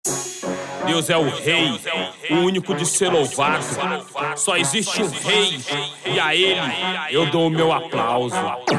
Deus é o rei, o único de ser louvado. Só existe um rei, e a ele eu dou o meu aplauso.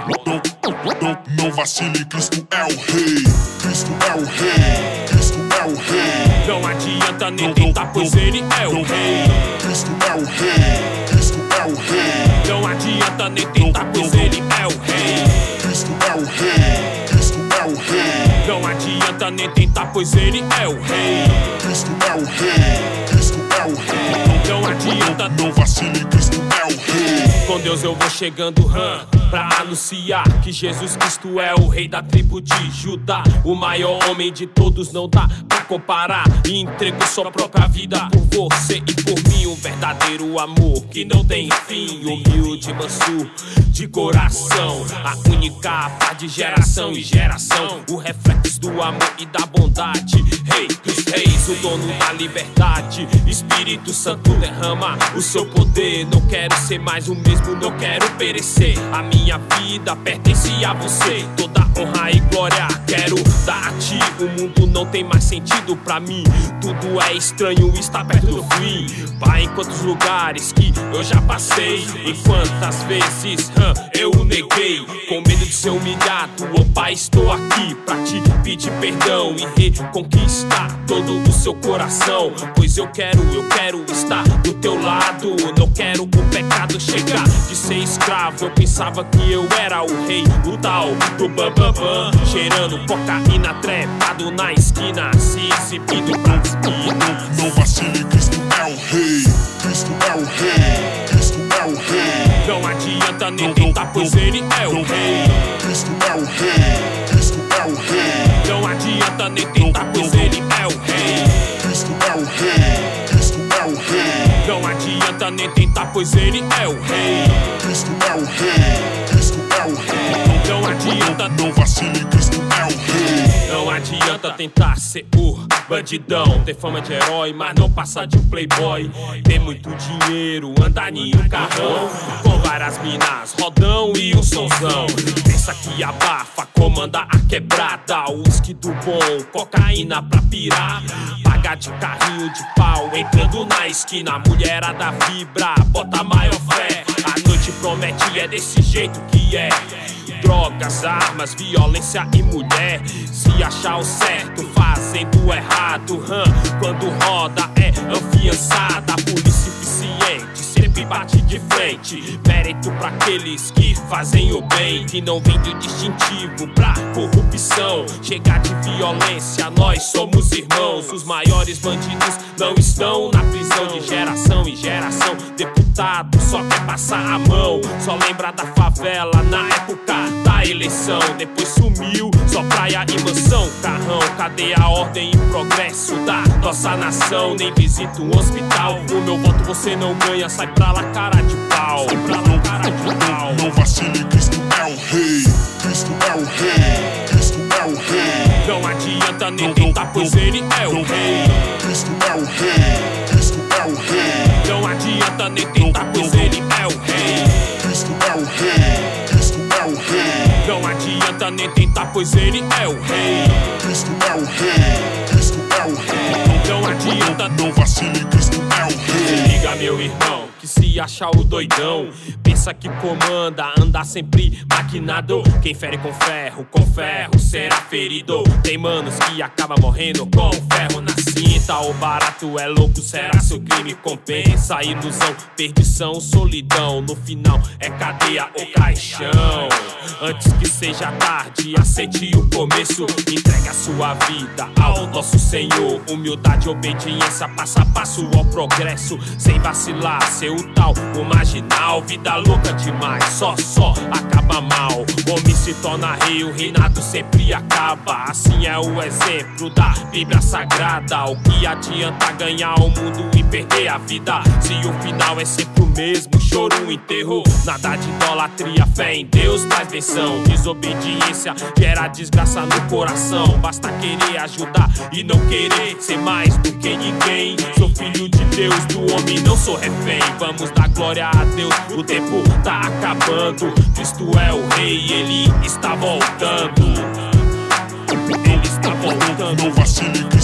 Não vacile, Cristo é o rei. Cristo é o rei. Cristo é o rei. Não adianta nem tentar, pois ele é o rei. Cristo é o rei. Cristo é o rei. Não adianta nem tentar, pois ele é o rei. Cristo é o rei. Cristo é o rei. Não adianta nem tentar, pois ele é o rei. Cristo é o rei. Cristo é o rei. Não adianta, não vacile, Cristo é o rei. Com Deus eu vou chegando, pra anunciar que Jesus Cristo é o rei da tribo de Judá. O maior homem de todos, não dá pra comparar. E entregou sua própria vida por você e por mim. Um verdadeiro amor que não tem fim. Humilde, manso, de coração. A única paz de geração em geração. O reflexo do amor e da bondade. Rei dos reis, o dono da liberdade. Espírito Santo derrama o seu poder. Não quero ser mais o mesmo, não quero perecer. A minha vida pertence a você. Toda honra e glória quero dar a ti. O mundo não tem mais sentido pra mim. Tudo é estranho, está perto do fim. Pai, em quantos lugares que eu já passei. E quantas vezes eu neguei. Com medo de ser humilhado, oh Pai, estou aqui pra te pedir perdão e reconquistar todo o seu coração. Pois eu quero estar do teu lado. Não quero o pecado chegar de ser escravo. Eu pensava que eu era o rei, o tal do bam. Cheirando cocaína, trepado na esquina, se exibindo pra espinos. Não vacile, Cristo é o rei. Cristo é o rei. Cristo é o rei. Não adianta nem tentar, pois ele é o rei. Cristo é o rei. Cristo é o rei. Não adianta nem tentar, pois ele é o rei. Cristo é o rei. Cristo é o rei. Não adianta nem tentar, pois ele é o rei. Cristo é o rei. Cristo é o rei. Não adianta, não vacile, Cristo é o rei. Não adianta tentar ser o bandidão. Ter fama de herói, mas não passar de um playboy. Ter muito dinheiro, andar em um carrão, com várias minas, rodão e um sonzão. Pensa que abafa, comanda a quebrada. Whisky do bom, cocaína pra pirar. Pagar de carrinho de pau, entrando na esquina. Mulherada vibra, bota maior fé. A noite promete, é desse jeito que é. Drogas, armas, violência e mulher. Se achar o certo, fazendo o errado. Quando roda é afiançada. Polícia eficiente sempre bate de frente. Mérito pra aqueles que fazem o bem, que não vende distintivo pra corrupção. Chega de violência, nós somos irmãos. Os maiores bandidos não estão na prisão. De geração em geração, deputado só quer passar a mão. Só lembra da favela na época da eleição. Depois sumiu, só praia e mansão. Carrão, cadê a ordem e progresso da nossa nação? Nem visita um hospital. O meu voto você não ganha, sai pra lá, cara de pau. Sai pra lá, cara de pau. Não vacile, Cristo é o rei. Cristo é o rei. Cristo é o rei. Não adianta nem tentar, pois ele é o rei. Cristo é o rei. Cristo é o rei. Não adianta nem tentar, pois ele é o rei. Cristo é o rei. Cristo é o rei. Não adianta nem tentar, pois ele é o rei. Cristo é o rei. Cristo é o rei. Não adianta, não vacile, Cristo é o rei. Se liga, meu irmão, que se achar o doidão, pensa que comanda, anda sempre maquinado. Quem fere com ferro será ferido. Tem manos que acaba morrendo com ferro na cinta. O barato é louco, será seu crime compensa? Ilusão, perdição, solidão, no final é cadeia ou caixão. Antes que seja tarde, aceite o começo. Entregue a sua vida ao nosso Senhor. Humildade, obediência, passo a passo ao progresso. Sem vacilar, ser o tal, o marginal. Vida louca demais, só acaba mal. Homem se torna rei, o reinado sempre acaba. Assim é o exemplo da Bíblia Sagrada. O que adianta ganhar o mundo e perder a vida, se o final é sempre o mesmo, choro, enterro. Nada de idolatria, fé em Deus traz benção. Desobediência gera desgraça no coração. Basta querer ajudar e não querer ser mais do que ninguém. Sou filho de Deus, do homem não sou refém. Vamos dar glória a Deus, o tempo tá acabando. Cristo é o rei, ele está voltando. Ele está voltando. Não vacile, Cristo é o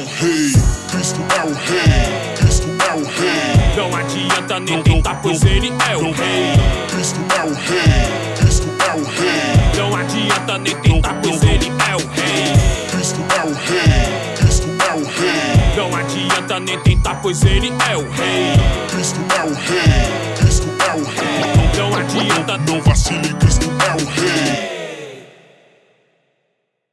o rei, Cristo é o rei, Cristo é o rei. Não adianta nem tentar, pois ele é o rei. Cristo é o rei, Cristo é o rei. Não adianta nem tentar, pois ele é o rei. Cristo é o rei, Cristo é o rei. Não adianta nem tentar, pois ele é o rei. Cristo é o rei, Cristo é o rei. Não adianta, não vacile, Cristo